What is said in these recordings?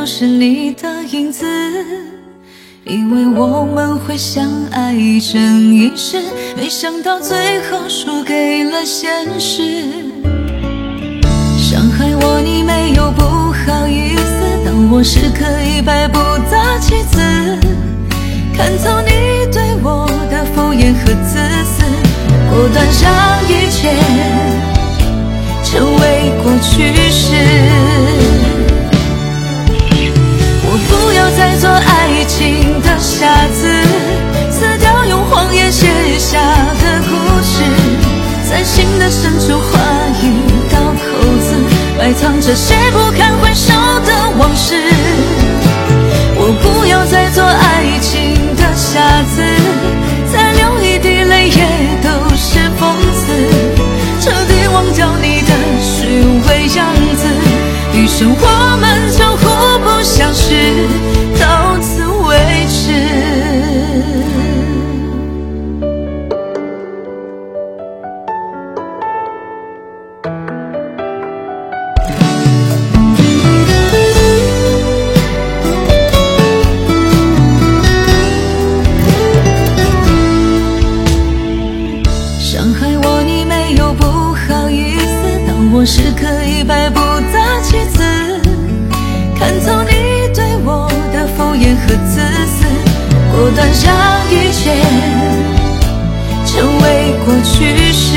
都是你的影子，以为我们会相爱一生一世，没想到最后输给了现实。伤害我你没有不好意思，当我是颗一败不搭棋子，看透你对我的敷衍和自私，果断让一切成为过去式。我不要再做爱情的傻子，撕掉用谎言写下的故事，在心的深处画一道口子，埋藏着谁不堪回首的往事。我不要再做爱情的傻子，再流一滴泪也都是讽刺，彻底忘掉你的虚伪样子，余生我们就互不相识，到此为止。伤害我你没有不好意思，当我是颗一败不搭棋子，看透你对我的敷衍和自私，果断让一切成为过去式。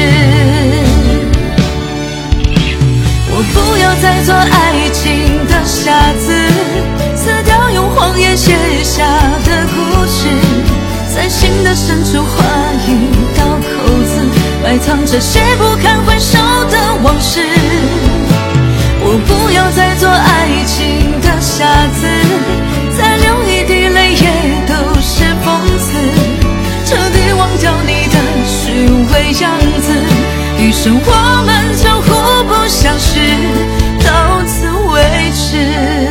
我不要再做爱情的傻子，撕掉用谎言写下的故事，在心的深处画一道口子，埋藏着谁不堪回首的往事。我不要再做爱情的傻子，再流一滴泪也都是讽刺，彻底忘掉你的虚伪样子，余生我们就互不相识，到此为止。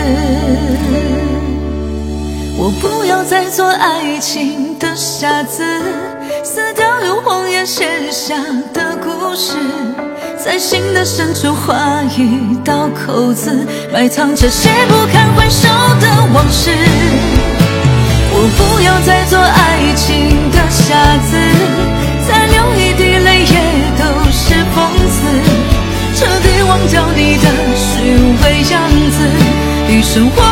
我不要再做爱情的傻子，撕掉用谎言写下的故事，在心的深处画一道口子，埋藏着谁不堪回首的往事。我不要再做爱情的傻子，再流一滴泪也都是讽刺，彻底忘掉你的虚伪样子，余生我